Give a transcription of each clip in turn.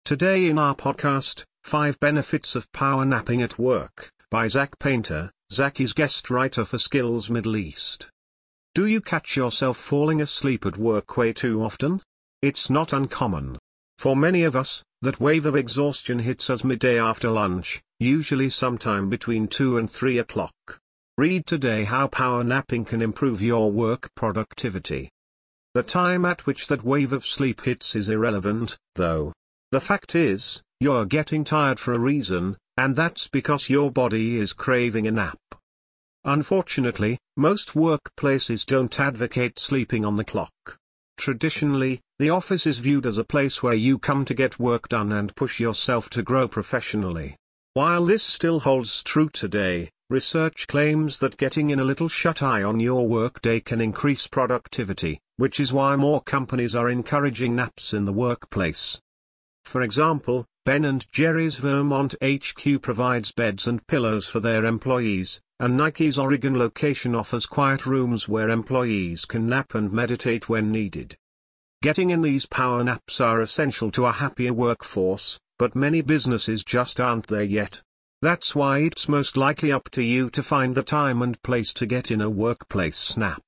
Today in our podcast, 5 Benefits of Power Napping at Work, by Zach Painter. Zach is guest writer for Skills Middle East. Do you catch yourself falling asleep at work way too often? It's not uncommon. For many of us, that wave of exhaustion hits us midday after lunch, usually sometime between 2 and 3 o'clock. Read today how power napping can improve your work productivity. The time at which that wave of sleep hits is irrelevant, though. The fact is, you're getting tired for a reason, and that's because your body is craving a nap. Unfortunately, most workplaces don't advocate sleeping on the clock. Traditionally, the office is viewed as a place where you come to get work done and push yourself to grow professionally. While this still holds true today, research claims that getting in a little shut-eye on your workday can increase productivity, which is why more companies are encouraging naps in the workplace. For example, Ben & Jerry's Vermont HQ provides beds and pillows for their employees, and Nike's Oregon location offers quiet rooms where employees can nap and meditate when needed. Getting in these power naps are essential to a happier workforce, but many businesses just aren't there yet. That's why it's most likely up to you to find the time and place to get in a workplace nap.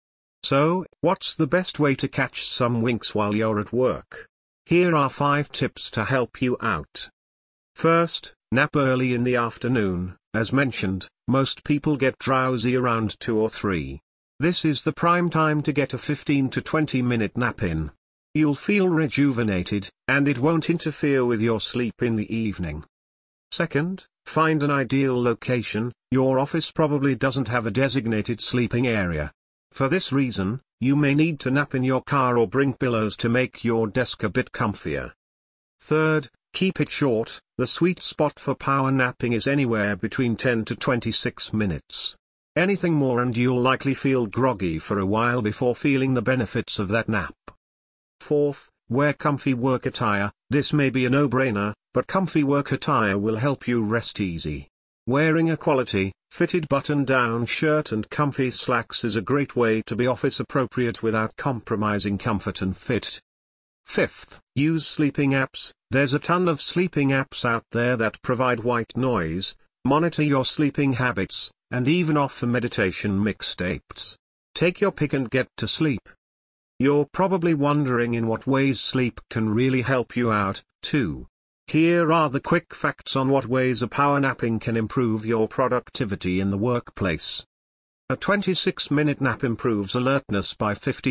So, what's the best way to catch some winks while you're at work? Here are 5 tips to help you out. First, nap early in the afternoon. As mentioned, most people get drowsy around 2 or 3. This is the prime time to get a 15 to 20-minute nap in. You'll feel rejuvenated, and it won't interfere with your sleep in the evening. Second, find an ideal location. Your office probably doesn't have a designated sleeping area. For this reason, you may need to nap in your car or bring pillows to make your desk a bit comfier. Third, keep it short. The sweet spot for power napping is anywhere between 10 to 26 minutes. Anything more and you'll likely feel groggy for a while before feeling the benefits of that nap. Fourth, wear comfy work attire. This may be a no-brainer, but comfy work attire will help you rest easy. Wearing a quality, fitted button-down shirt and comfy slacks is a great way to be office-appropriate without compromising comfort and fit. Fifth, use sleeping apps. There's a ton of sleeping apps out there that provide white noise, monitor your sleeping habits, and even offer meditation mixtapes. Take your pick and get to sleep. You're probably wondering in what ways sleep can really help you out, too. Here are the quick facts on what ways a power napping can improve your productivity in the workplace. A 26-minute nap improves alertness by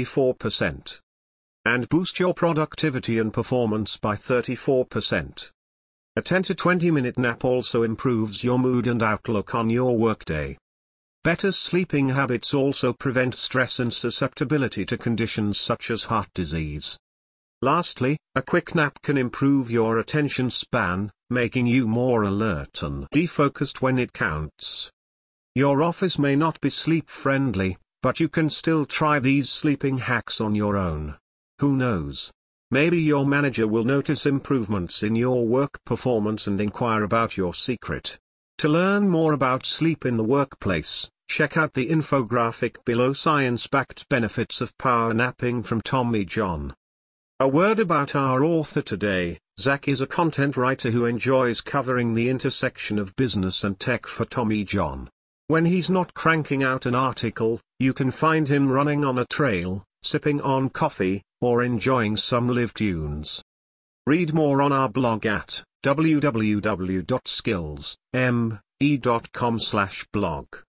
54%. And boosts your productivity and performance by 34%. A 10 to 20-minute nap also improves your mood and outlook on your workday. Better sleeping habits also prevent stress and susceptibility to conditions such as heart disease. Lastly, a quick nap can improve your attention span, making you more alert and defocused when it counts. Your office may not be sleep-friendly, but you can still try these sleeping hacks on your own. Who knows? Maybe your manager will notice improvements in your work performance and inquire about your secret. To learn more about sleep in the workplace, check out the infographic below. Science-backed benefits of power napping from Tommy John. A word about our author today. Zach is a content writer who enjoys covering the intersection of business and tech for Tommy John. When he's not cranking out an article, you can find him running on a trail, sipping on coffee, or enjoying some live tunes. Read more on our blog at www.skillsme.com/blog.